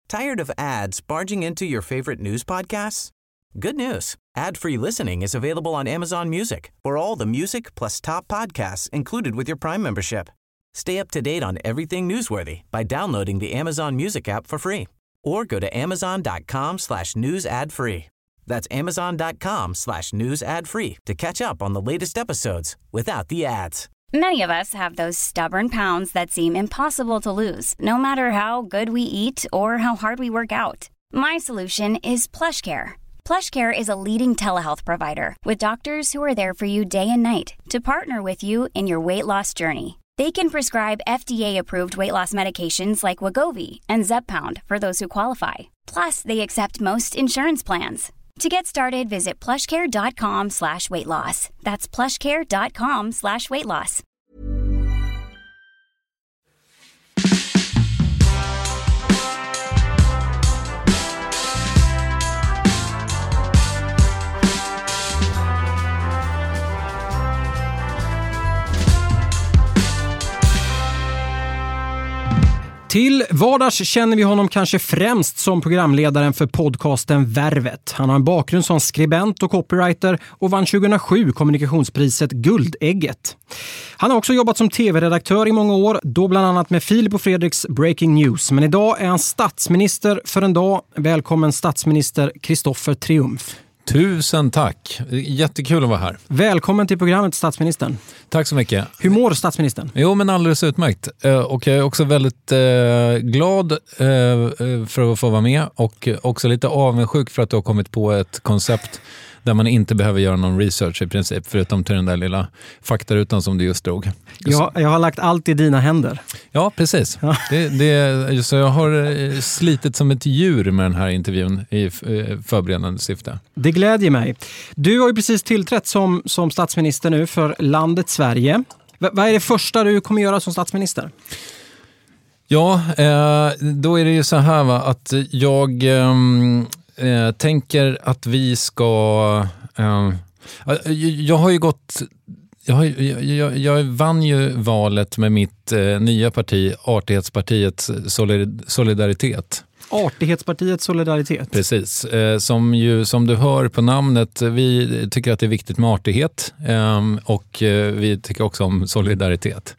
Tired of ads barging into your favorite news podcasts? Good news. Ad-free listening is available on Amazon Music for all the music plus top podcasts included with your Prime membership. Stay up to date on everything newsworthy by downloading the Amazon Music app for free or go to amazon.com/news ad free. That's amazon.com/news ad free to catch up on the latest episodes without the ads. Many of us have those stubborn pounds that seem impossible to lose, no matter how good we eat or how hard we work out. My solution is PlushCare. PlushCare is a leading telehealth provider with doctors who are there for you day and night to partner with you in your weight loss journey. They can prescribe FDA-approved weight loss medications like Wegovy and Zepbound for those who qualify. Plus, they accept most insurance plans. To get started, visit plushcare.com/weightloss. That's plushcare.com/weightloss. Till vardags känner vi honom kanske främst som programledaren för podcasten Värvet. Han har en bakgrund som skribent och copywriter och vann 2007 kommunikationspriset Guldägget. Han har också jobbat som tv-redaktör i många år, då bland annat med Filip och Fredriks Breaking News. Men idag är han statsminister för en dag. Välkommen statsminister Kristoffer Triumf. Tusen tack. Jättekul att vara här. Välkommen till programmet, statsministern. Tack så mycket. Hur mår statsministern? Jo, men alldeles utmärkt. Och jag är också väldigt glad för att få vara med. Och också lite avundsjuk för att du har kommit på ett koncept där man inte behöver göra någon research i princip, förutom till den där lilla faktarutan som du just drog. Jag har lagt allt i dina händer. Ja, precis. Ja. Så jag har slitit som ett djur med den här intervjun i förberedande syfte. Det glädjer mig. Du har ju precis tillträtt som statsminister nu för landet Sverige. Vad är det första du kommer göra som statsminister? Ja, då är det ju så här att jag tänker att vi ska... jag har ju gått... Jag vann ju valet med mitt nya parti, Artighetspartiet Solidaritet. Artighetspartiet Solidaritet. Precis. Som du hör på namnet, vi tycker att det är viktigt med artighet och vi tycker också om solidaritet.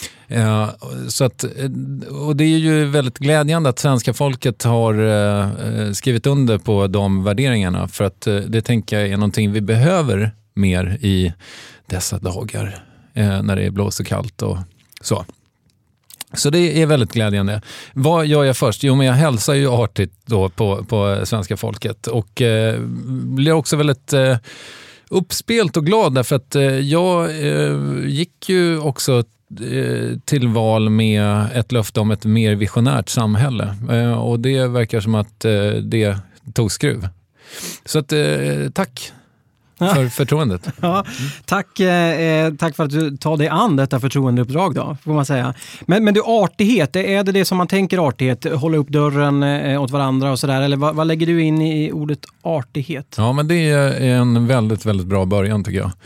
Så att, och det är ju väldigt glädjande att svenska folket har skrivit under på de värderingarna, för att det tänker jag är någonting vi behöver mer i dessa dagar när det är blåst och kallt och så. Så det är väldigt glädjande. Vad gör jag först? Jo, men jag hälsar ju artigt då på svenska folket och blir också väldigt uppspelt och glad, därför att jag gick ju också till val med ett löfte om ett mer visionärt samhälle, och det verkar som att det tog skruv. Så att tack för förtroendet. Ja, tack för att du tar dig an detta förtroendeuppdrag då, får man säga. Men du, artighet, är det som man tänker artighet? Hålla upp dörren åt varandra och sådär, eller vad lägger du in i ordet artighet? Ja, men det är en väldigt, väldigt bra början tycker jag.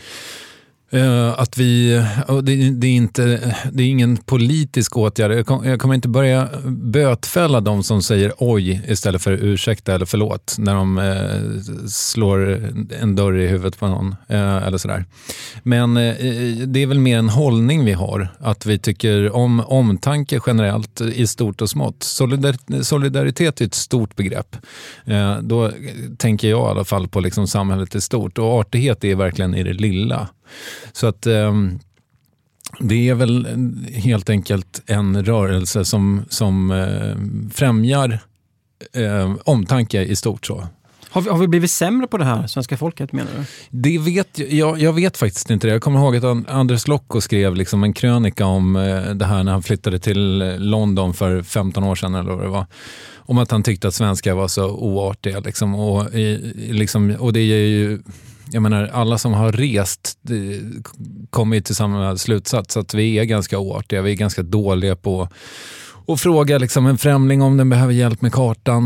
Att vi, och det är ingen politisk åtgärd. Jag kommer inte börja bötfälla de som säger oj istället för ursäkta eller förlåt när de slår en dörr i huvudet på någon eller sådär. Men det är väl mer en hållning vi har, att vi tycker om omtanke generellt i stort och smått. Solidaritet är ett stort begrepp. Då tänker jag i alla fall på liksom samhället i stort, och artighet är verkligen i det lilla. Så att det är väl helt enkelt en rörelse som främjar omtanke i stort så. Har vi blivit sämre på det här, svenska folket, menar du? Jag vet faktiskt inte det. Jag kommer ihåg att Anders Lokko skrev liksom en krönika om det här när han flyttade till London för 15 år sedan eller vad det var. Om att han tyckte att svenskar var så oartiga liksom, och det är ju, jag menar, alla som har rest kommer till samma slutsats, att vi är ganska oartiga, vi är ganska dåliga på att fråga liksom en främling om den behöver hjälp med kartan,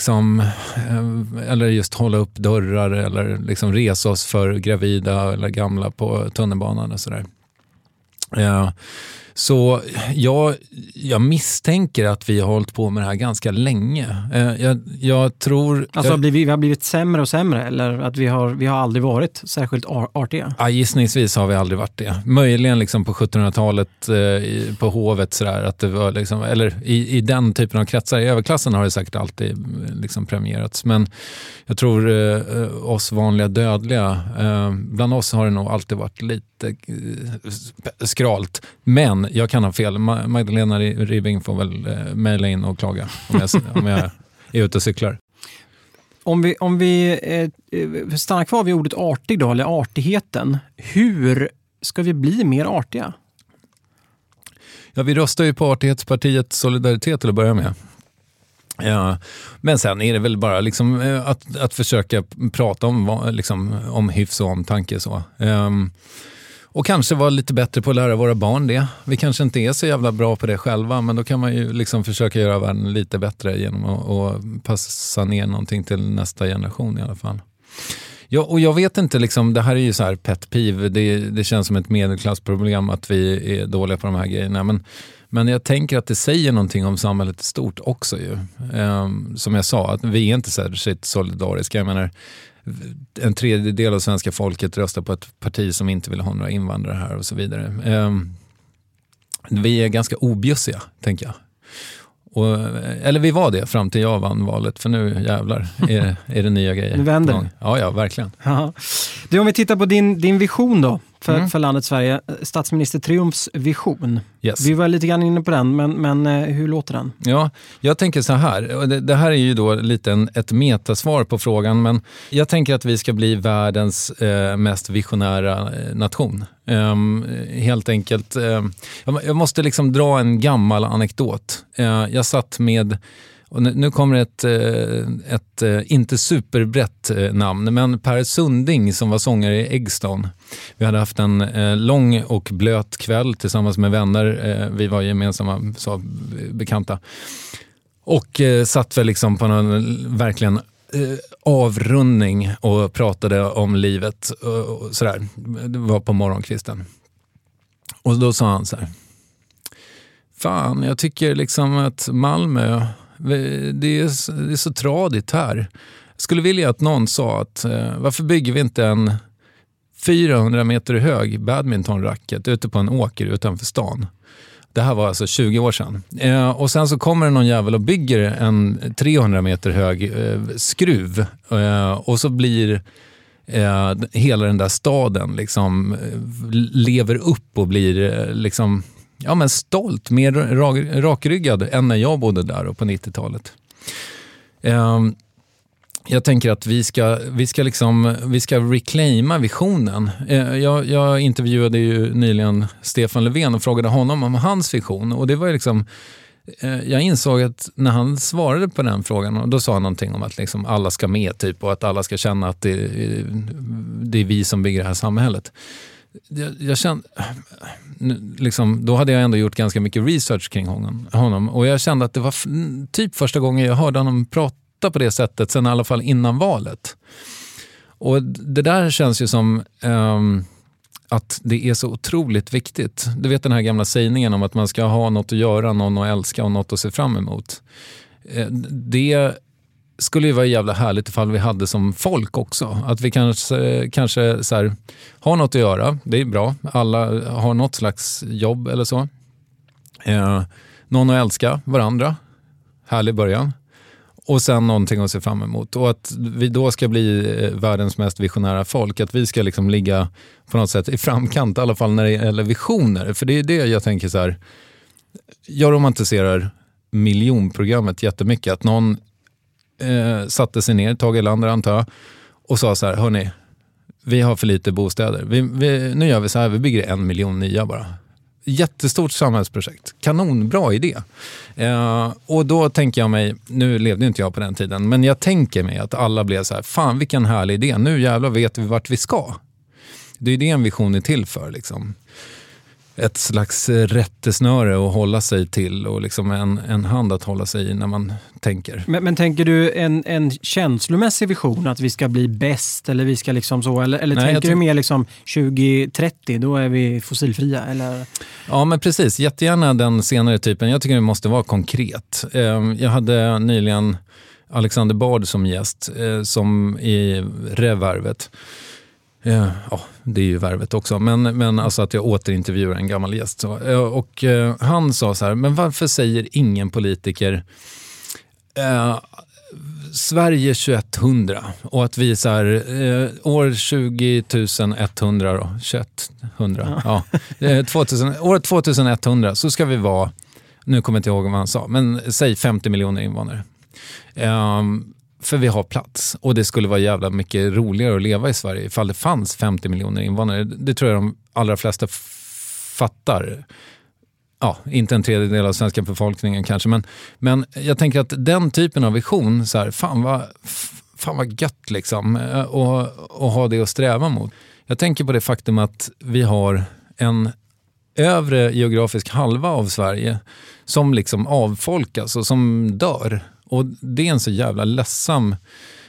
eller just hålla upp dörrar, eller liksom resa oss för gravida eller gamla på tunnelbanan och sådär. Så jag misstänker att vi har hållit på med det här ganska länge. Jag tror... Alltså vi har blivit sämre och sämre, eller att vi har aldrig varit särskilt artiga? Ja, gissningsvis har vi aldrig varit det. Möjligen liksom på 1700-talet på hovet sådär, att det var liksom, eller i den typen av kretsar. I överklassen har det säkert alltid liksom premierats. Men jag tror oss vanliga dödliga, bland oss har det nog alltid varit lite skralt. Men jag kan ha fel. Magdalena Ribbing får väl mejla in och klaga om jag är ute och cyklar. Om vi stannar kvar vid ordet artig då, eller artigheten. Hur ska vi bli mer artiga? Ja, vi röstar ju på Artighetspartiet Solidaritet till att börja med. Ja, men sen är det väl bara liksom att försöka prata om hyfs och omtanke så. Och kanske vara lite bättre på att lära våra barn det. Vi kanske inte är så jävla bra på det själva, men då kan man ju liksom försöka göra världen lite bättre genom att passa ner någonting till nästa generation i alla fall. Ja, och jag vet inte, liksom, det här är ju så här pet peeve. Det känns som ett medelklassproblem att vi är dåliga på de här grejerna. Men jag tänker att det säger någonting om samhället i stort också ju. Som jag sa, att vi är inte särskilt solidariska. Jag menar, en tredjedel av svenska folket röstar på ett parti som inte vill ha några invandrare här och så vidare. Vi är ganska objussiga, tänker jag. Eller vi var det fram till jag vann valet, för nu jävlar är det nya grejer. Nu vänder. Ja, verkligen. Aha. Du, om vi tittar på din vision då för landet Sverige, statsminister Triumfs vision. Yes. Vi var lite grann inne på den, men hur låter den? Ja, jag tänker så här, det här är ju då lite ett metasvar på frågan, men jag tänker att vi ska bli världens mest visionära nation. Helt enkelt, jag måste liksom dra en gammal anekdot. Jag satt med, och nu kommer ett inte superbrett namn, men Per Sunding som var sångare i Eggstone. Vi hade haft en lång och blöt kväll tillsammans med vänner. Vi var gemensamma bekanta. Och satt väl liksom på någon verkligen avrundning och pratade om livet och sådär. Det var på morgonkvisten. Och då sa han så här: fan, jag tycker liksom att Malmö, det är så tradigt här. Jag skulle vilja att någon sa att varför bygger vi inte en 400 meter hög badmintonracket ute på en åker utanför stan? Det här var alltså 20 år sedan. Och sen så kommer det någon jävel och bygger en 300 meter hög skruv. Och så blir hela den där staden liksom lever upp och blir liksom, ja, men stolt, mer rakryggad än när jag bodde där och på 90-talet. Jag tänker att vi ska reclaima visionen. Jag intervjuade ju nyligen Stefan Löfven och frågade honom om hans vision. Och det var liksom, jag insåg att när han svarade på den frågan, och då sa han någonting om att liksom alla ska med typ, och att alla ska känna att det är vi som bygger det här samhället. Jag kände, liksom, då hade jag ändå gjort ganska mycket research kring honom. Och jag kände att det var typ första gången jag hörde honom prata på det sättet, sen i alla fall innan valet. Och det där känns ju som att det är så otroligt viktigt. Du vet den här gamla sägningen om att man ska ha något att göra, någon att älska och något att se fram emot. Det skulle ju vara jävla härligt ifall vi hade som folk också. Att vi kanske så här, har något att göra, det är bra. Alla har något slags jobb eller så. Någon att älska varandra, härlig början. Och sen någonting att se fram emot. Och att vi då ska bli världens mest visionära folk. Att vi ska liksom ligga på något sätt i framkant, i alla fall när det gäller visioner. För det är det jag tänker så här. Jag romantiserar miljonprogrammet jättemycket. Att någon satte sig ner, Tage Erlander antar jag, och sa så här: hörni, vi har för lite bostäder. Nu gör vi så här, vi bygger 1 miljon nya bara. Jättestort samhällsprojekt. Kanonbra idé. Och då tänker jag mig, nu levde inte jag på den tiden, men jag tänker mig att alla blev så här: fan vilken härlig idé, nu jävlar vet vi vart vi ska. Det är det en vision är till för liksom. ett slags rättesnöre att hålla sig till och liksom en hand att hålla sig i när man tänker. Men tänker du en känslomässig vision att vi ska bli bäst eller vi ska liksom så, eller nej, tänker du mer liksom 2030, då är vi fossilfria eller? Ja, men precis, jättegärna den senare typen. Jag tycker det måste vara konkret. Jag hade nyligen Alexander Bard som gäst som i Värvet. Ja, det är ju Värvet också. Men alltså att jag återintervjuar en gammal gäst. Så. Och han sa så här, men varför säger ingen politiker Sverige 2100 och att vi så här, år 2100 då, 2100, ja. År 2100 så ska vi vara, nu kommer jag inte ihåg vad han sa, men säg 50 miljoner invånare. För vi har plats och det skulle vara jävla mycket roligare att leva i Sverige ifall det fanns 50 miljoner invånare. Det tror jag de allra flesta fattar. Ja, inte en tredjedel av svenska befolkningen kanske, men jag tänker att den typen av vision, så här, fan vad gött liksom, och ha det att sträva mot. Jag tänker på det faktum att vi har en övre geografisk halva av Sverige som liksom avfolkas och som dör. Och det är en så jävla ledsam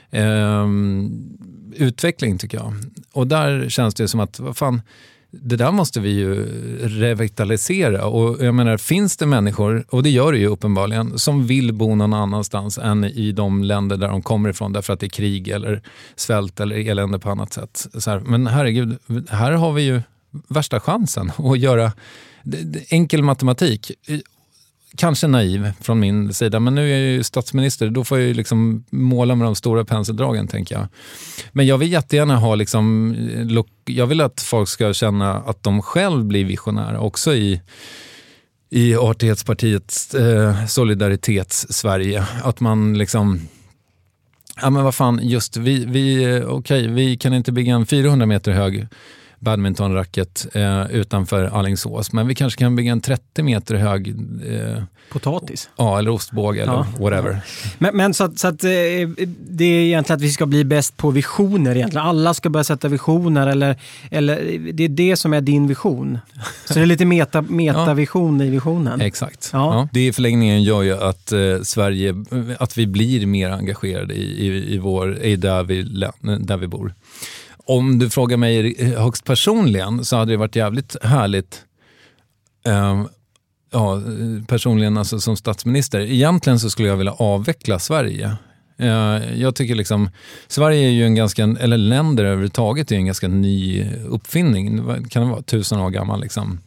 utveckling tycker jag. Och där känns det som att, vad fan, det där måste vi ju revitalisera. Och jag menar, finns det människor, och det gör det ju uppenbarligen, som vill bo någon annanstans än i de länder där de kommer ifrån därför att det är krig eller svält eller elände på annat sätt. Så här, men herregud, här har vi ju värsta chansen att göra enkel matematik. Kanske naiv från min sida, men nu är jag ju statsminister, då får jag ju liksom måla med de stora penseldragen, tänker jag. Men jag vill jättegärna ha liksom, jag vill att folk ska känna att de själv blir visionära också i Artighetspartiets Solidaritets-Sverige. Att man liksom, ja men vad fan, just vi kan inte bygga en 400 meter hög badmintonracket utanför Alingsås, men vi kanske kan bygga en 30 meter hög potatis. Ja, eller ostbåge eller whatever. Men så att det är egentligen att vi ska bli bäst på visioner egentligen. Alla ska börja sätta visioner eller det är det som är din vision. Så det är lite metavision i visionen. Exakt. Ja. Det i förlängningen gör ju att Sverige, att vi blir mer engagerade i där vi bor. Om du frågar mig högst personligen så hade det varit jävligt härligt personligen alltså som statsminister. Egentligen så skulle jag vilja avveckla Sverige. Jag tycker liksom Sverige är ju en ganska, eller länder överhuvudtaget är en ganska ny uppfinning. Kan det vara 1000 år gammal liksom.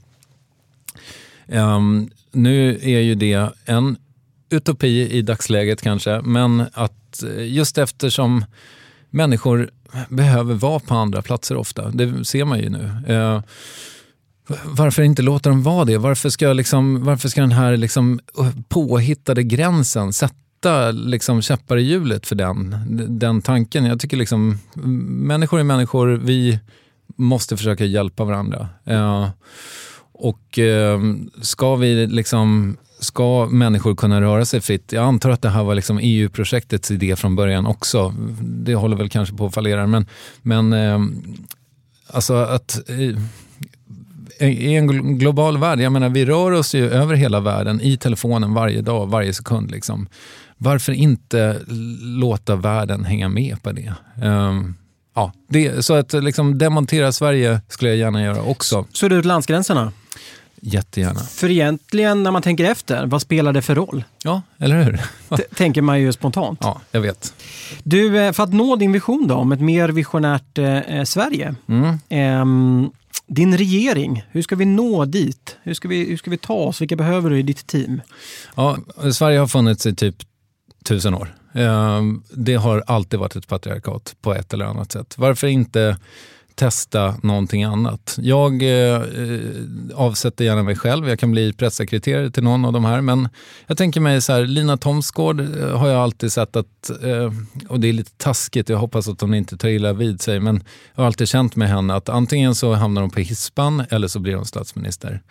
Nu är ju det en utopi i dagsläget kanske, men att just eftersom människor behöver vara på andra platser ofta. Det ser man ju nu. Varför inte låta dem vara det? Varför ska den här liksom påhittade gränsen sätta liksom käppar i hjulet för den tanken? Jag tycker liksom människor är människor. Vi måste försöka hjälpa varandra. Och ska människor kunna röra sig fritt? Jag antar att det här var liksom EU-projektets idé från början också. Det håller väl kanske på att fallera. Men alltså att i en global värld, jag menar vi rör oss ju över hela världen i telefonen varje dag, varje sekund liksom. Varför inte låta världen hänga med på det? Så att liksom demontera Sverige skulle jag gärna göra också. Så är det ut landsgränserna? Jättegärna. För egentligen när man tänker efter, vad spelar det för roll? Ja, eller hur? Tänker man ju spontant. Ja, jag vet. Du, för att nå din vision då, om ett mer visionärt Sverige. Din regering, hur ska vi nå dit? Hur ska vi ta oss? Vilka behöver du i ditt team? Ja, Sverige har funnits i typ 1000 år. Det har alltid varit ett patriarkat på ett eller annat sätt. Varför inte testa någonting annat? Jag avsätter gärna mig själv. Jag kan bli presssekreterare till någon av de här. Men jag tänker mig så här, Lina Thomsgård har jag alltid sett att, och det är lite taskigt, jag hoppas att hon inte tar illa vid sig, men jag har alltid känt med henne att antingen så hamnar hon på hispan eller så blir hon statsminister.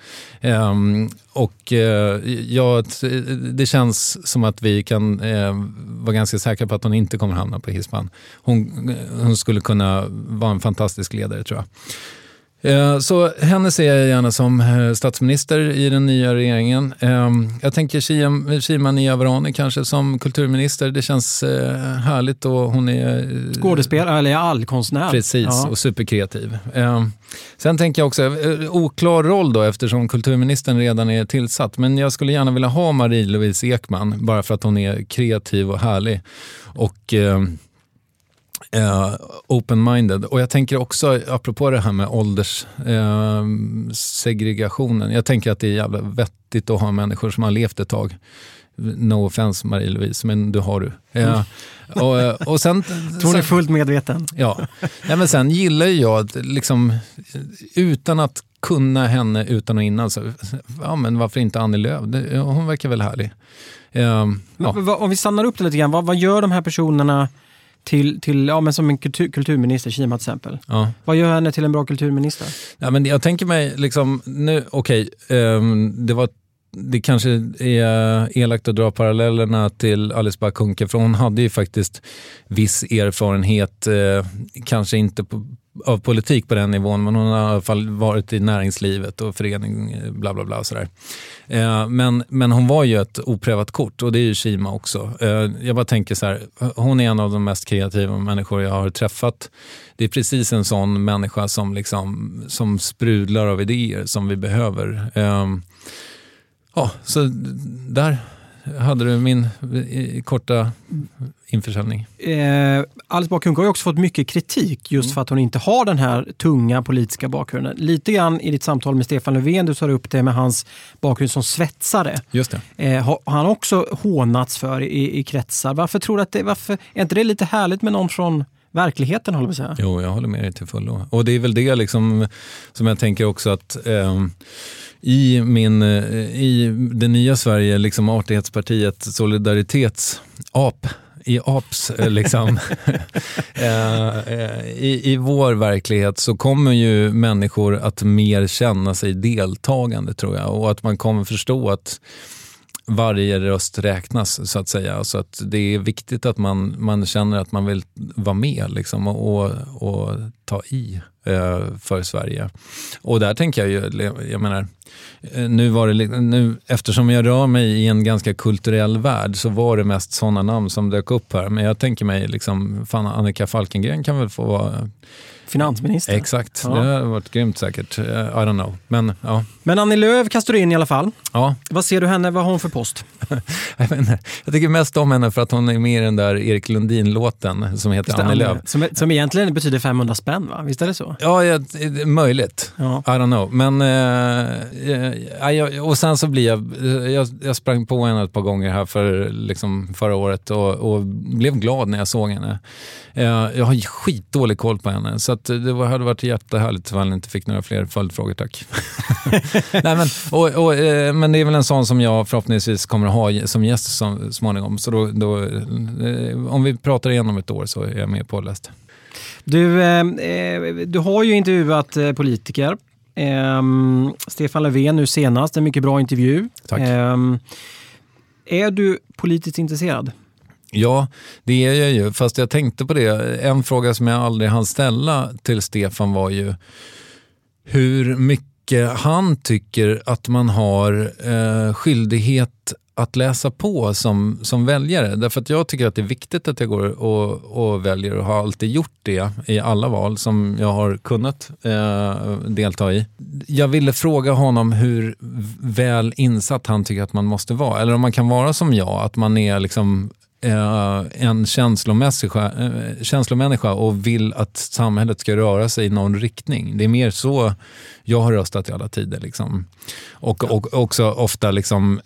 Det känns som att vi kan vara ganska säkra på att hon inte kommer hamna på hispan. Hon skulle kunna vara en fantastisk ledare, tror jag. Så henne ser jag gärna som statsminister i den nya regeringen. Jag tänker Shima Niavarani kanske som kulturminister. Det känns härligt och hon är... Skådespelare eller allkonstnär. Precis, och superkreativ. Sen tänker jag också, oklar roll då eftersom kulturministern redan är tillsatt. Men jag skulle gärna vilja ha Marie-Louise Ekman bara för att hon är kreativ och härlig. Och... open-minded. Och jag tänker också, apropå det här med ålderssegregationen, jag tänker att det är jävla vettigt att ha människor som har levt ett tag. No offense Marie-Louise, men du har du. Och sen... Hon är fullt medveten. Ja, men sen gillar jag liksom, utan att kunna henne utan och innan, så, ja men varför inte Annie Lööf? Hon verkar väl härlig. Om vi stannar upp det lite grann, vad gör de här personerna till ja, men som en kulturminister, Shima till exempel. Ja. Vad gör henne till en bra kulturminister? Ja, men jag tänker mig liksom, nu, det kanske är elakt att dra parallellerna till Alice Bah Kuhnke, för hon hade ju faktiskt viss erfarenhet, kanske inte av politik på den nivån, men hon har i alla fall varit i näringslivet och förening, bla bla bla sådär. Men hon var ju ett oprövat kort, och det är ju Shima också. Jag bara tänker så här, hon är en av de mest kreativa människor jag har träffat. Det är precis en sån människa som sprudlar av idéer som vi behöver. Så där hade du min korta införsäljning. Alice Bah Kuhnke har ju också fått mycket kritik just för att hon inte har den här tunga politiska bakgrunden. Lite grann i ditt samtal med Stefan Löfven, du tar upp det med hans bakgrund som svetsare. Just det. Har han också hånats för i kretsar. Varför tror du att är inte det lite härligt med någon från verkligheten, håller jag säga? Jo, jag håller med dig till fullo. Och det är väl det liksom, som jag tänker också att i det nya Sverige, liksom Artighetspartiet, APS liksom i vår verklighet så kommer ju människor att mer känna sig deltagande, tror jag, och att man kommer förstå att varje röst räknas, så att säga. Alltså att det är viktigt att man känner att man vill vara med liksom, och ta i för Sverige. Och där tänker jag menar, nu eftersom jag rör mig i en ganska kulturell värld, så var det mest sådana namn som dök upp här. Men jag tänker mig liksom, fan, Annika Falkengren kan väl få vara finansminister. Exakt, ja. Det har varit grymt säkert. I don't know. Men, ja. Men Annie Lööf kastar du in i alla fall. Ja. Vad ser du henne? Vad har hon för post? Jag tycker mest om henne för att hon är med i den där Erik Lundin-låten som heter Annie Lööf. Som egentligen betyder 500 spänn, va? Visst är det så? Ja, möjligt. Ja. I don't know. Men och sen så blir jag sprang på henne ett par gånger här förra året och blev glad när jag såg henne. Jag har skitdålig koll på henne, så att det hade varit jättehärligt ifall jag inte fick några fler följdfrågor, tack. Nej, men det är väl en sån som jag förhoppningsvis kommer att ha som gäst småningom. Så då om vi pratar igenom ett år så är jag med på läst. Du har ju intervjuat politiker. Stefan Löfven nu senast, en mycket bra intervju. Tack. Är du politiskt intresserad? Ja, det är jag ju. Fast jag tänkte på det. En fråga som jag aldrig hann ställa till Stefan var ju hur mycket han tycker att man har skyldighet att läsa på som väljare. Därför att jag tycker att det är viktigt att jag går och väljer, och har alltid gjort det i alla val som jag har kunnat delta i. Jag ville fråga honom hur väl insatt han tycker att man måste vara. Eller om man kan vara som jag, att man är liksom en känslomänniska och vill att samhället ska röra sig i någon riktning. Det är mer så jag har röstat i alla tider liksom. Och också ofta liksom,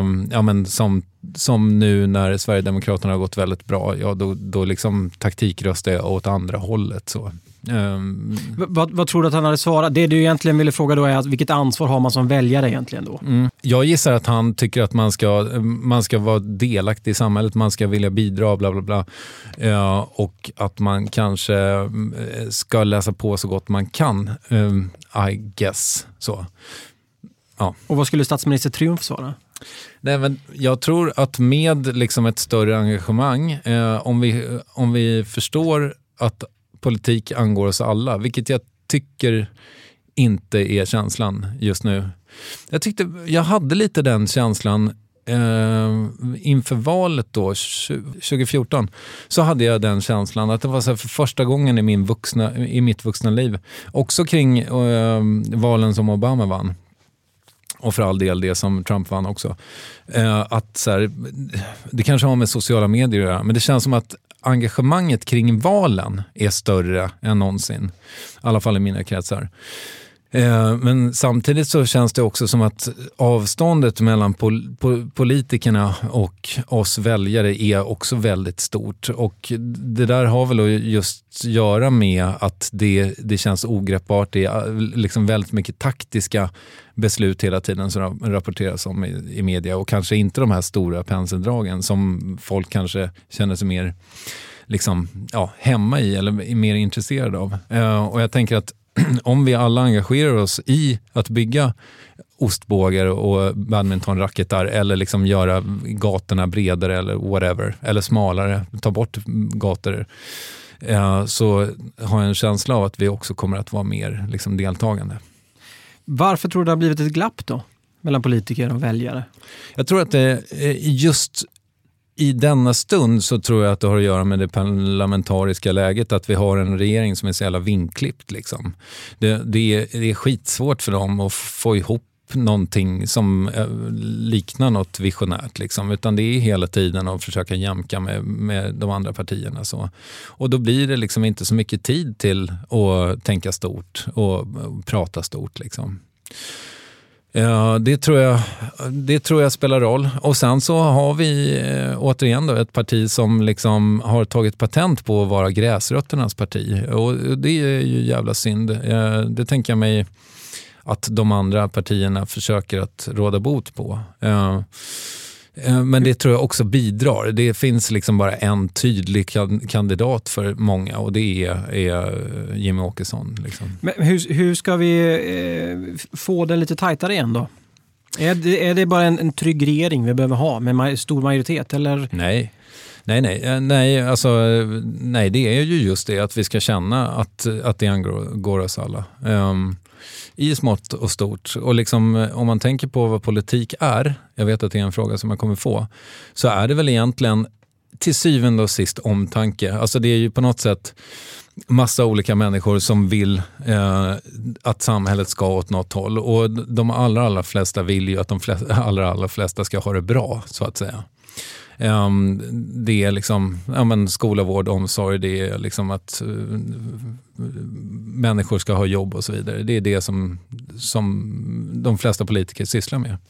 som nu när Sverigedemokraterna har gått väldigt bra, ja, då liksom taktikröstar jag åt andra hållet så. Vad tror du att han hade svarat? Det du egentligen ville fråga då är att vilket ansvar har man som väljare egentligen då? Jag gissar att han tycker att man ska vara delaktig i samhället, man ska vilja bidra, bla bla bla. Och att man kanske ska läsa på så gott man kan, I guess. Så. Ja. Och vad skulle statsminister Triumf svara? Nej, men jag tror att med liksom ett större engagemang, om vi förstår att politik angår oss alla, vilket jag tycker inte är känslan just nu. Jag hade lite den känslan inför valet då 2014, så hade jag den känslan att det var så här för första gången i mitt vuxna liv, också kring valen som Obama vann, och för all del det som Trump vann också, att så här, det kanske har med sociala medier att göra, men det känns som att engagemanget kring valen är större än någonsin, i alla fall i mina kretsar. Men samtidigt så känns det också som att avståndet mellan politikerna och oss väljare är också väldigt stort, och det där har väl att just göra med att det känns ogreppbart. Det är liksom väldigt mycket taktiska beslut hela tiden som rapporteras om i media, och kanske inte de här stora penseldragen som folk kanske känner sig mer liksom, hemma i eller är mer intresserade av. Och jag tänker att om vi alla engagerar oss i att bygga ostbågar och badmintonracketar, eller liksom göra gatorna bredare eller whatever, eller smalare, ta bort gator, så har jag en känsla av att vi också kommer att vara mer liksom deltagande. Varför tror du det har blivit ett glapp då mellan politiker och väljare? Jag tror att det just i denna stund så tror jag att det har att göra med det parlamentariska läget, att vi har en regering som är så jävla vinklippt liksom. Det är skitsvårt för dem att få ihop någonting som liknar något visionärt liksom, utan det är hela tiden att försöka jämka med de andra partierna så. Och då blir det liksom inte så mycket tid till att tänka stort och prata stort liksom. Ja, det tror jag spelar roll. Och sen så har vi återigen då ett parti som liksom har tagit patent på att vara gräsrötternas parti. Och det är ju jävla synd. Det tänker jag mig att de andra partierna försöker att råda bot på. Men det tror jag också bidrar. Det finns liksom bara en tydlig kandidat för många, och det är Jimmie Åkesson. Liksom. Men hur ska vi få det lite tajtare igen då? Är det bara en trygg regering vi behöver ha med stor majoritet? Eller? Nej, det är ju just det att vi ska känna att det angår oss alla. I smått och stort. Och liksom, om man tänker på vad politik är, jag vet att det är en fråga som man kommer få, så är det väl egentligen till syvende och sist omtanke. Alltså det är ju på något sätt massa olika människor som vill att samhället ska åt något håll. Och de allra flesta vill ju att de allra flesta ska ha det bra, så att säga. Det är liksom skola, vård, omsorg, det är liksom att människor ska ha jobb och så vidare. Det är det som de flesta politiker sysslar med.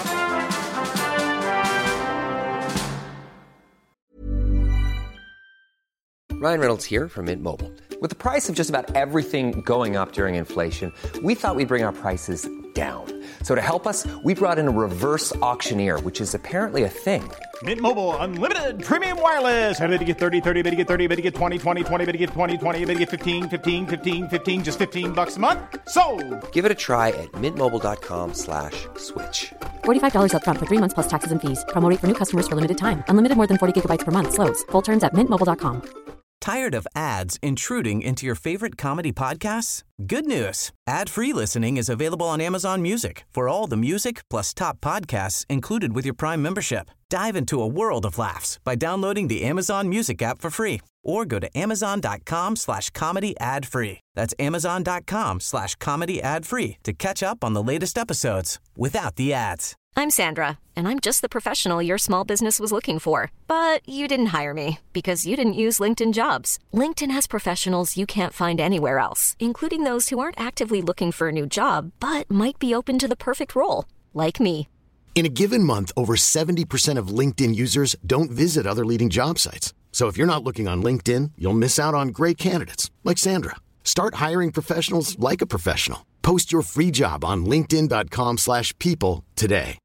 Ryan Reynolds here from Mint Mobile. With the price of just about everything going up during inflation, we thought we'd bring our prices down. So to help us, we brought in a reverse auctioneer, which is apparently a thing. Mint Mobile Unlimited Premium Wireless. How to get 30, 30, how to get 30, how to get 20, 20, 20, how to get 20, 20, how to get 15, 15, 15, 15, just $15 a month? Sold! Give it a try at mintmobile.com/switch. $45 up front for 3 months plus taxes and fees. Promo rate for new customers for limited time. Unlimited more than 40 gigabytes per month. Slows full terms at mintmobile.com. Tired of ads intruding into your favorite comedy podcasts? Good news. Ad-free listening is available on Amazon Music for all the music plus top podcasts included with your Prime membership. Dive into a world of laughs by downloading the Amazon Music app for free or go to amazon.com/comedy ad-free. That's amazon.com/comedy ad-free to catch up on the latest episodes without the ads. I'm Sandra, and I'm just the professional your small business was looking for. But you didn't hire me because you didn't use LinkedIn Jobs. LinkedIn has professionals you can't find anywhere else, including those who aren't actively looking for a new job, but might be open to the perfect role, like me. In a given month, over 70% of LinkedIn users don't visit other leading job sites. So if you're not looking on LinkedIn, you'll miss out on great candidates like Sandra. Start hiring professionals like a professional. Post your free job on linkedin.com/people today.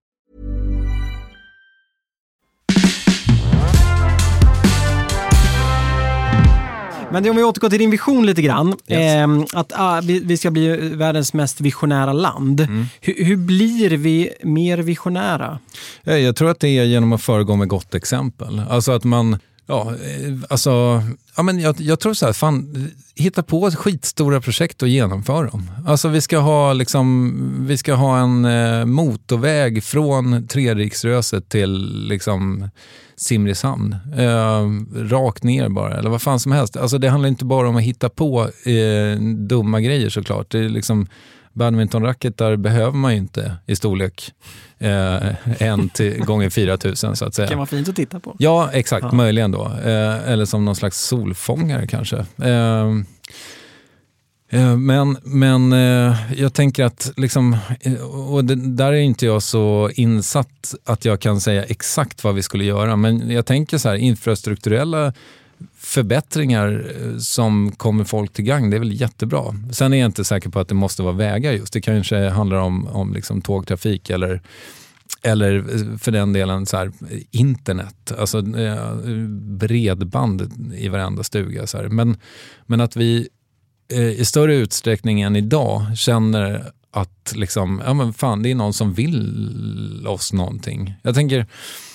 Men om vi återgår till din vision lite grann, att vi ska bli världens mest visionära land. Hur blir vi mer visionära? Jag tror att det är genom att föregå med gott exempel. Alltså att man jag tror så här, fan, hitta på ett skitstora projekt och genomföra dem. Alltså vi ska ha en motorväg från Treriksröset till liksom Simrishamn. Rakt ner bara, eller vad fan som helst. Alltså det handlar inte bara om att hitta på dumma grejer såklart. Det är liksom badmintonracketar behöver man ju inte i storlek 1 gånger 4000 så att säga. Det kan vara fint att titta på. Ja, exakt, möjligen då. Eller som någon slags solfångare kanske. Men jag tänker att liksom, och där är inte jag så insatt att jag kan säga exakt vad vi skulle göra, men jag tänker så här, infrastrukturella förbättringar som kommer folk till gang, det är väl jättebra. Sen är jag inte säker på att det måste vara vägar just. Det kanske handlar om liksom tågtrafik eller för den delen så här, internet, alltså bredband i varenda stuga så här. Men att vi i större utsträckning än idag känner att liksom, ja men fan, det är någon som vill oss någonting. Jag tänker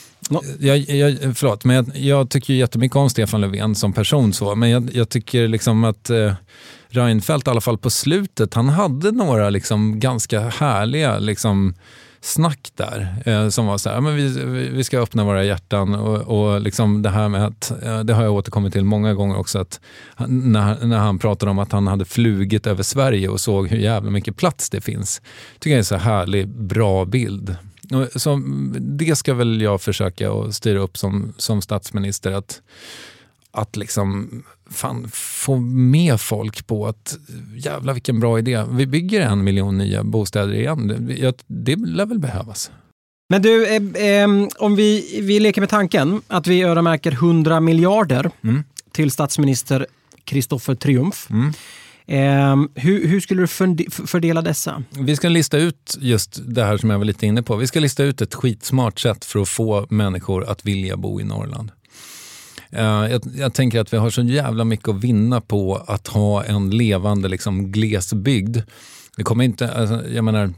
jag tycker ju jättemycket om Stefan Löfven som person så, men jag tycker liksom att Reinfeldt i alla fall på slutet, han hade några liksom ganska härliga liksom snack där som var så här, men vi ska öppna våra hjärtan och liksom det här med att, det har jag återkommit till många gånger också, att när han pratade om att han hade flugit över Sverige och såg hur jävla mycket plats det finns, tycker jag är en så härlig, bra bild. Så det ska väl jag försöka att styra upp som statsminister, att liksom fan få med folk på att jävla vilken bra idé. Vi bygger 1 miljon nya bostäder igen. Det lär väl behövas. Men du, om vi leker med tanken att vi öronmärker 100 miljarder till statsminister Kristoffer Triumf. Hur skulle du fördela dessa? Vi ska lista ut just det här som jag var lite inne på. Vi ska lista ut ett skitsmart sätt för att få människor att vilja bo i Norrland. Jag tänker att vi har så jävla mycket att vinna på att ha en levande liksom glesbygd. Det kommer inte, alltså, jag menar,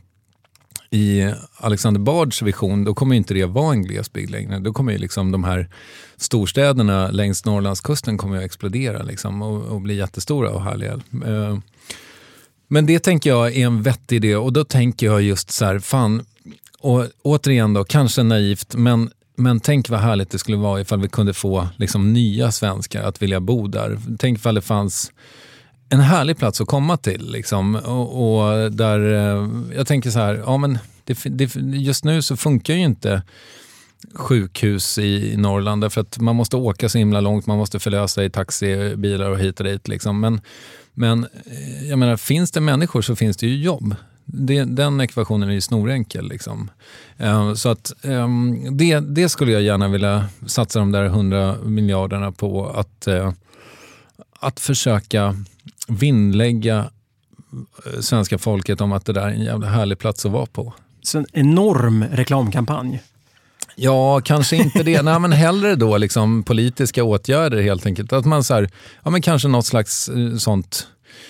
i Alexander Bards vision, då kommer inte det vara en glesbygd längre. Då kommer ju liksom de här storstäderna längs Norrlandskusten kommer att explodera liksom, och bli jättestora och härliga. Men det tänker jag är en vettig idé, och då tänker jag just så här, fan, och återigen då, kanske naivt, men tänk vad härligt det skulle vara ifall vi kunde få liksom nya svenskar att vilja bo där. Tänk ifall det fanns en härlig plats att komma till liksom, och där jag tänker så här, ja men just nu så funkar ju inte sjukhus i Norrland därför att man måste åka så himla långt, man måste förlösa i taxibilar och hit och dit liksom. Men jag menar, finns det människor så finns det ju jobb. Den ekvationen är ju snorenkel liksom. Så att det skulle jag gärna vilja satsa de där 100 miljarderna på, att försöka vinnlägga svenska folket om att det där är en jävla härlig plats att vara på. Så en enorm reklamkampanj. Ja, kanske inte det. Nej, men hellre då liksom politiska åtgärder helt enkelt. Att man så här, ja men kanske något slags sånt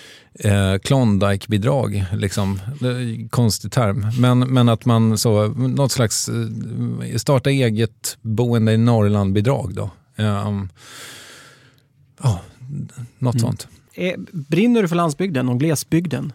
Klondike-bidrag liksom, konstig term, men att man så något slags starta eget boende i Norrland-bidrag då. Något sånt. Brinner du för landsbygden och glesbygden?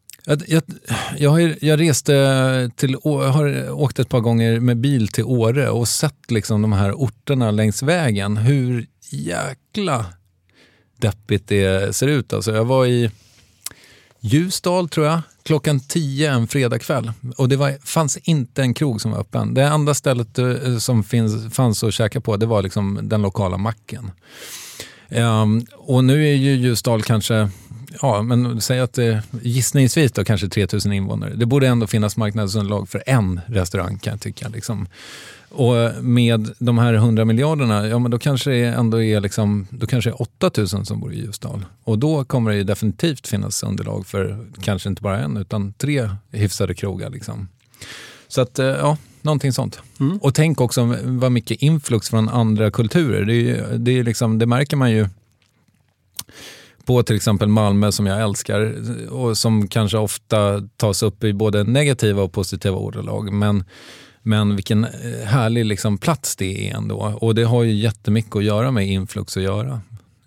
Jag reste har åkt ett par gånger med bil till Åre och sett liksom de här orterna längs vägen, hur jäkla deppigt det ser ut. Alltså jag var i Ljusdal tror jag, 10:00 en fredagkväll, och det fanns inte en krog som var öppen. Det enda stället som fanns att käka på, det var liksom den lokala macken. Och nu är ju Ljusdal kanske, ja men säg att det gissningsvis då kanske 3000 invånare. Det borde ändå finnas marknadsunderlag för en restaurang kan jag tycka liksom. Och med de här 100 miljarderna, ja men då kanske det ändå är liksom, då kanske det är 8000 som bor i Ljusdal. Och då kommer det ju definitivt finnas underlag för kanske inte bara en utan 3 hyfsade krogar liksom. Så att ja, någonting sånt. Och tänk också vad mycket influx från andra kulturer. Det är liksom, det märker man ju på till exempel Malmö som jag älskar och som kanske ofta tas upp i både negativa och positiva ordalag. Men Men vilken härlig liksom plats det är ändå. Och det har ju jättemycket att göra med influx att göra.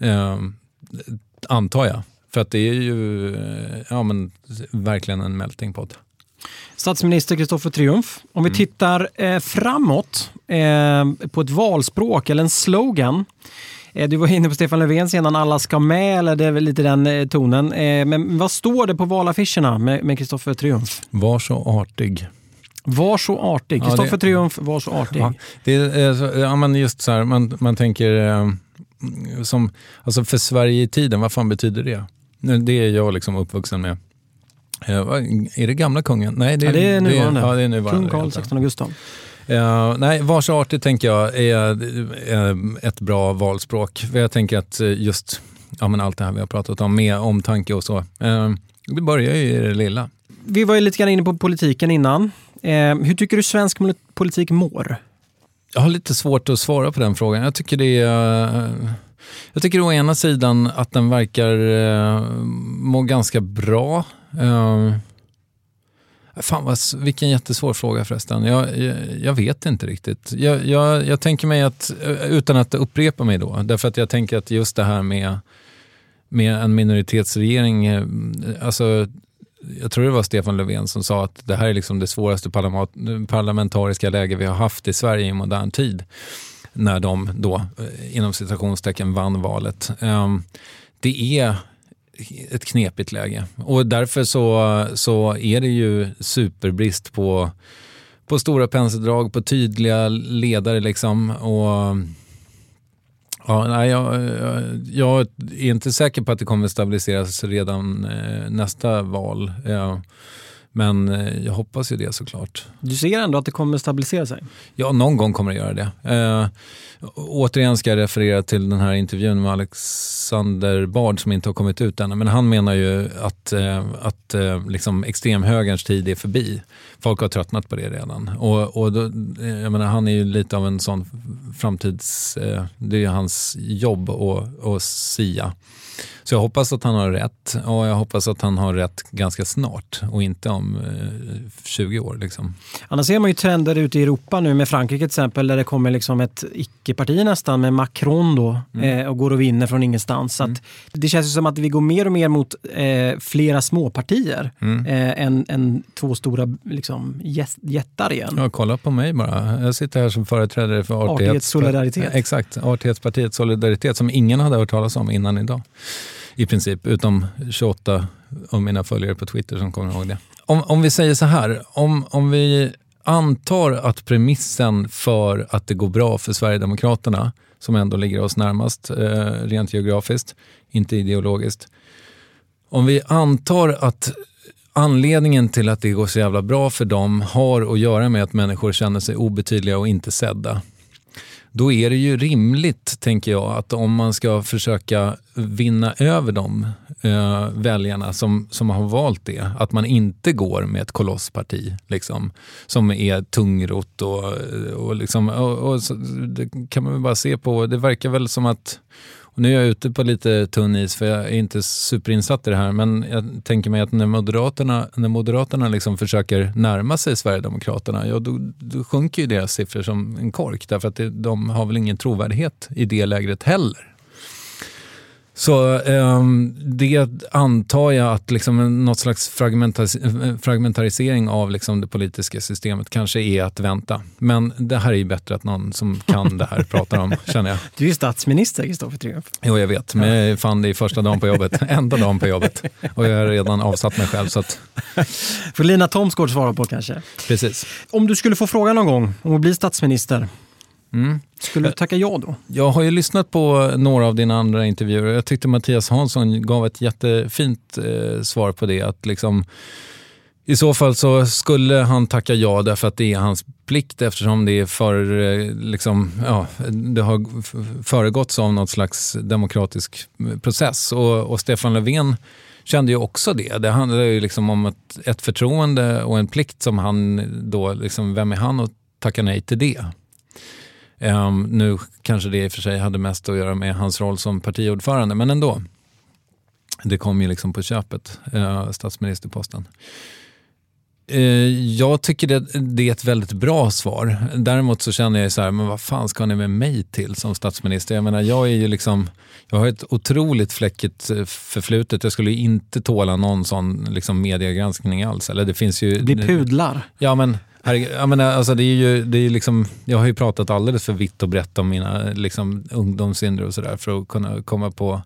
Antar jag. För att det är ju verkligen en melting pot. Statsminister Kristoffer Triumf. Om vi tittar framåt på ett valspråk eller en slogan. Du var inne på Stefan Löfven sedan alla ska med, eller det är väl lite den tonen. Men vad står det på valaffischerna med Kristoffer Triumf? Var så artig. Var så artig. Kristoffer Triumf, var så artig. Ja, det är, men just så här, man tänker som, alltså för Sverige i tiden, vad fan betyder det? Det är jag liksom uppvuxen med. Är det gamla kungen? Nej, det är nuvarande. Det är nuvarande. Kung Carl 16 Gustav. Nej, var så artig tänker jag är ett bra valspråk. För jag tänker att just allt det här vi har pratat om med omtanke och så. Det börjar ju i det lilla. Vi var ju lite grann inne på politiken innan. Hur tycker du svensk politik mår? Jag har lite svårt att svara på den frågan. Jag tycker å ena sidan att den verkar må ganska bra. Vilken jättesvår fråga förresten. Jag vet inte riktigt. Jag tänker mig att, utan att upprepa mig då, därför att jag tänker att just det här med en minoritetsregering, alltså jag tror det var Stefan Löfven som sa att det här är liksom det svåraste parlamentariska läge vi har haft i Sverige i modern tid, när de då inom citationstecken vann valet. Det är ett knepigt läge. Och därför så är det ju superbrist på stora penseldrag, på tydliga ledare liksom. Och jag är inte säker på att det kommer stabiliseras redan nästa val. Men jag hoppas ju det såklart. Du ser ändå att det kommer stabilisera sig? Ja, någon gång kommer det göra det. Återigen ska jag referera till den här intervjun med Alexander Bard som inte har kommit ut ännu. Men han menar ju att liksom extremhögerns tid är förbi. Folk har tröttnat på det redan. Och då, jag menar, han är ju lite av en sån det är ju hans jobb att sia. Så jag hoppas att han har rätt, och jag hoppas att han har rätt ganska snart och inte om 20 år. Liksom. Annars ser man ju trender ute i Europa nu med Frankrike till exempel, där det kommer liksom ett icke-parti nästan med Macron då och går och vinner från ingenstans. Så att det känns ju som att vi går mer och mer mot flera småpartier än två stora liksom, jättar igen. Ja, kolla på mig bara. Jag sitter här som företrädare för Artighetssolidaritet. Exakt, Artighetspartiet Solidaritet som ingen hade hört talas om innan idag. I princip, utom 28 av mina följare på Twitter som kommer ihåg det. Om vi säger så här, om vi antar att premissen för att det går bra för Sverigedemokraterna, som ändå ligger oss närmast rent geografiskt, inte ideologiskt. Om vi antar att anledningen till att det går så jävla bra för dem har att göra med att människor känner sig obetydliga och inte sedda. Då är det ju rimligt, tänker jag, att om man ska försöka vinna över de väljarna som har valt det, att man inte går med ett kolossparti liksom, som är tungrot och liksom, och så, det kan man väl bara se på. Det verkar väl som att, och nu är jag ute på lite tunn is för jag är inte superinsatt i det här, men jag tänker mig att när Moderaterna liksom försöker närma sig Sverigedemokraterna, ja, då sjunker ju deras siffror som en kork, därför att de har väl ingen trovärdighet i det lägret heller. Så det antar jag att liksom något slags fragmentarisering av liksom det politiska systemet kanske är att vänta. Men det här är ju bättre att någon som kan det här pratar om, känner jag. Du är ju statsminister, Kristoffer Triumf. Jo, jag vet. Men jag fann det i första dagen på jobbet. Enda dagen på jobbet. Och jag har redan avsatt mig själv. Så att... För Lina Thomsgård svara på kanske. Precis. Om du skulle få fråga någon gång om att bli statsminister, skulle du tacka ja då? Jag har ju lyssnat på några av dina andra intervjuer. Jag tyckte Mattias Hansson gav ett jättefint svar på det. Att liksom, i så fall så skulle han tacka ja därför att det är hans plikt, eftersom det är det har föregåtts av något slags demokratisk process. Och Stefan Löfven kände ju också det. Det handlar ju liksom om ett förtroende och en plikt som han då, liksom, vem är han att tacka nej till det? Nu kanske det i och för sig hade mest att göra med hans roll som partiordförande, men ändå. Det kom ju liksom på köpet, statsministerposten. Jag tycker det är ett väldigt bra svar. Däremot så känner jag så här, men vad fan ska ni med mig till som statsminister? Jag menar, jag är ju liksom, jag har ett otroligt fläckigt förflutet. Jag skulle ju inte tåla någon sån liksom mediegranskning alls. Eller det finns ju... Det pudlar. Ja, men jag menar, alltså det är liksom, jag har ju pratat alldeles för vitt och brett om mina liksom ungdomssynder och sådär för att kunna komma på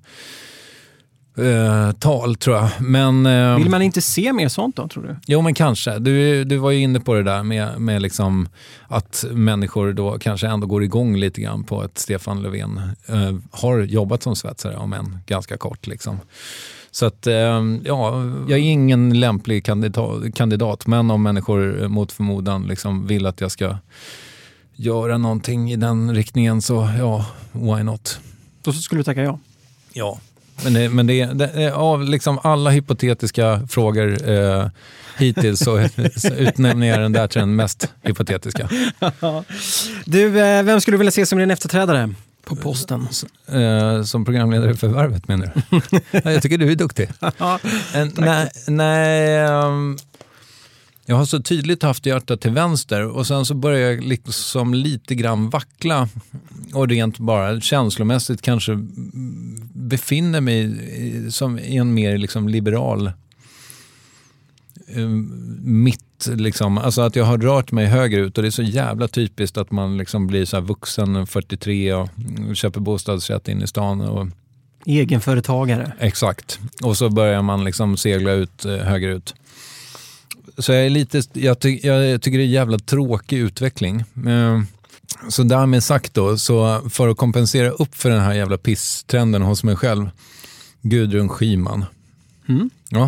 tal, tror jag. Men, vill man inte se mer sånt då, tror du? Jo, men kanske. Du var ju inne på det där med liksom att människor då kanske ändå går igång lite grann på att Stefan Löfven har jobbat som svetsare, om än ganska kort liksom. Så att ja, jag är ingen lämplig kandidat, men om människor mot förmodan liksom vill att jag ska göra någonting i den riktningen, så ja, why not? Då skulle du tacka ja? Ja. Men det av liksom alla hypotetiska frågor hittills så utnämner jag den där till den mest hypotetiska. Du, vem skulle du vilja se som din efterträdare på posten? Som programledare för Värvet, menar du? Jag tycker du är duktig. Nej, jag har så tydligt haft hjärtat till vänster och sen så börjar jag liksom lite grann vackla och rent bara känslomässigt kanske befinner mig som i en mer liksom liberal mitt liksom, alltså att jag har rört mig högerut, och det är så jävla typiskt att man liksom blir så här vuxen 43 och köper bostadsrätt in i stan och egenföretagare. Exakt. Och så börjar man liksom segla ut högerut. Så jag tycker det är jävla tråkig utveckling. Så därmed sagt då, så för att kompensera upp för den här jävla pisstrenden hos mig själv, Gudrun Schyman. Mm. Ja,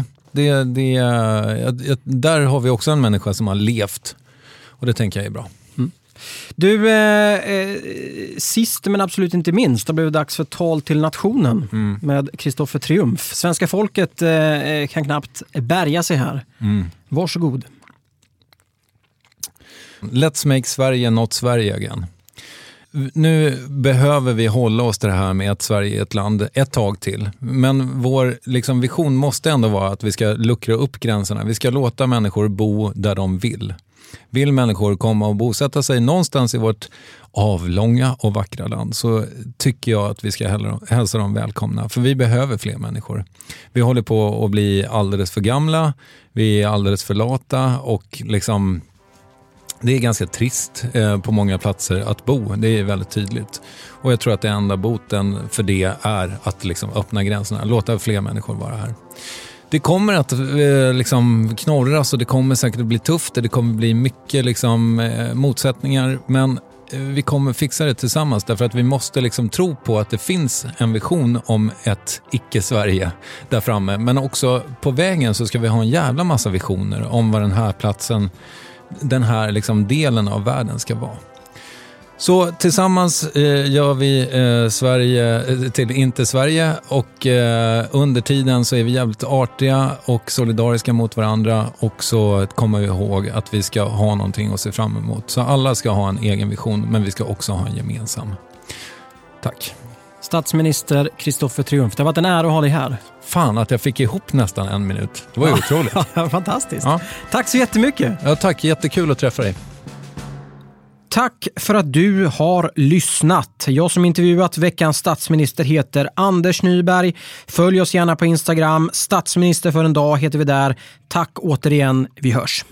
där har vi också en människa som har levt, och det tänker jag är bra. Mm. Du, sist men absolut inte minst, det blev dags för tal till nationen med Kristoffer Triumf. Svenska folket kan knappt bärga sig här. Varsågod. Let's make Sverige not Sverige again. Nu behöver vi hålla oss till det här med att Sverige är ett land ett tag till. Men vår liksom vision måste ändå vara att vi ska luckra upp gränserna. Vi ska låta människor bo där de vill. Vill människor komma och bosätta sig någonstans i vårt avlånga och vackra land, så tycker jag att vi ska hälsa dem välkomna. För vi behöver fler människor. Vi håller på att bli alldeles för gamla. Vi är alldeles för lata och liksom... Det är ganska trist på många platser att bo, det är väldigt tydligt. Och jag tror att det enda boten för det är att liksom öppna gränserna, låta fler människor vara här. Det kommer att liksom knorras och det kommer säkert att bli tufft, det kommer bli mycket liksom, motsättningar, men vi kommer fixa det tillsammans, därför att vi måste liksom tro på att det finns en vision om ett icke-Sverige där framme. Men också på vägen så ska vi ha en jävla massa visioner om vad den här platsen, den här liksom delen av världen ska vara. Så tillsammans gör vi Sverige till inte Sverige, och under tiden så är vi jävligt artiga och solidariska mot varandra, och så kommer vi ihåg att vi ska ha någonting att se fram emot. Så alla ska ha en egen vision, men vi ska också ha en gemensam. Tack. Statsminister Kristoffer Triumf, det har varit en ära att ha dig här. Fan att jag fick ihop nästan en minut. Det var ju otroligt. Fantastiskt. Ja. Tack så jättemycket. Ja, tack. Jättekul att träffa dig. Tack för att du har lyssnat. Jag som intervjuat veckans statsminister heter Anders Nyberg. Följ oss gärna på Instagram. Statsminister för en dag heter vi där. Tack återigen. Vi hörs.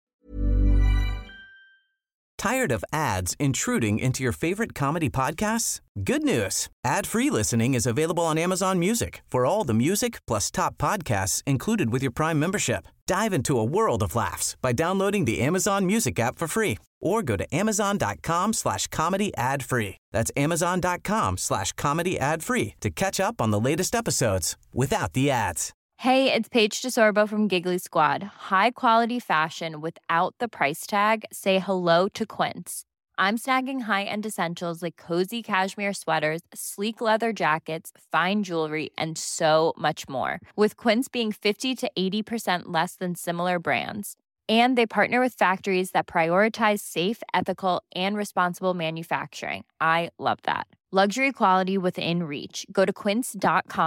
Tired of ads intruding into your favorite comedy podcasts? Good news. Ad-free listening is available on Amazon Music for all the music plus top podcasts included with your Prime membership. Dive into a world of laughs by downloading the Amazon Music app for free or go to amazon.com/comedy ad-free. That's amazon.com/comedy ad-free to catch up on the latest episodes without the ads. Hey, it's Paige DeSorbo from Giggly Squad. High quality fashion without the price tag. Say hello to Quince. I'm snagging high-end essentials like cozy cashmere sweaters, sleek leather jackets, fine jewelry, and so much more. With Quince being 50 to 80% less than similar brands. And they partner with factories that prioritize safe, ethical, and responsible manufacturing. I love that. Luxury quality within reach. Go to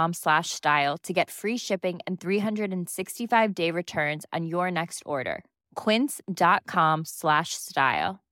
quince.com/style to get free shipping and 365-day returns on your next order. quince.com/style.